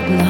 одна.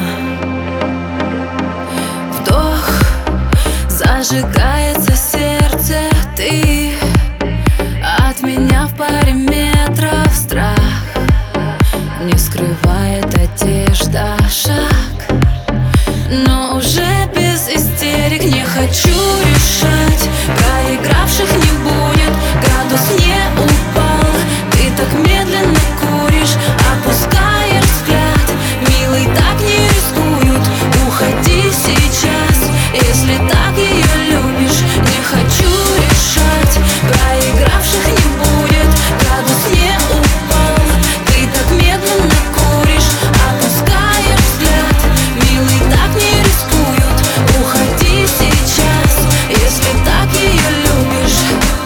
Вдох, зажигается сердце, ты от меня в паре метров. Страх не скрывает одежда, шаг, но уже без истерик. Не хочу решать, проигравших не будет, градус не упал. Ты так медленно куришь, опускаешь взгляд. Милый, так не рискуют, уходи сейчас, если так ее любишь. Не хочу решать, проигравших не будет, градус не упал. Ты так медленно куришь, опускаешь взгляд. Милый, так не рискуют, уходи сейчас, если так ее любишь.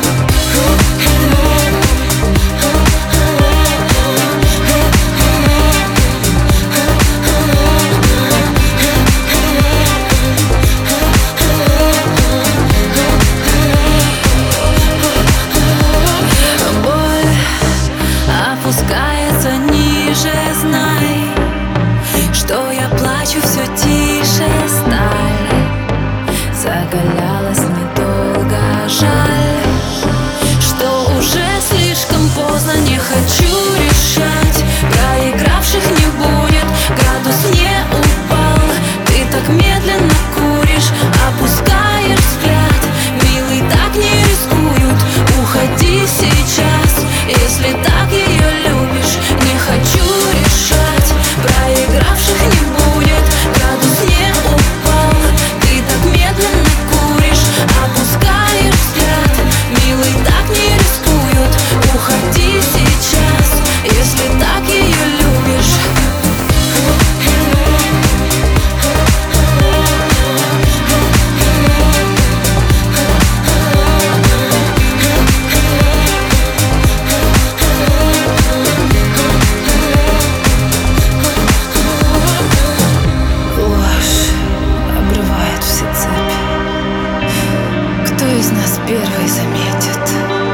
Опускается ниже, знай, что я плачу все тише. Сталь закалялась недолго, жаль, что уже слишком поздно. Не хочу решать, проигравших не будет, градус не упал. Ты так медленно куришь, опускаешь взгляд. Милый, так не рискуют, уходи сейчас, если так ее любишь. Не хочу решать, проигравших не будет, градус не упал. Ты так медленно куришь, опускаешь взгляд. Милый, так не рискуют, уходи сейчас, если так ее любишь. Обрывает все цепи. Кто из нас первый заметит?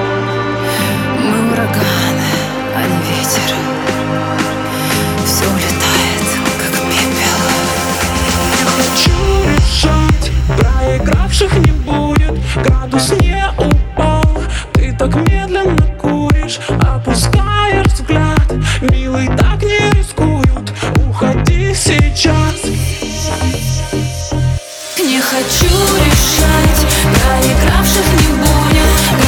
Мы ураганы, а не ветер. Все улетает, как пепел. Не хочу решать, проигравших не будет, градус не упал. Ты так медленно куришь, опускаешь взгляд. Милый, так не рискуют, уходи сейчас. Не хочу решать, проигравших не будет.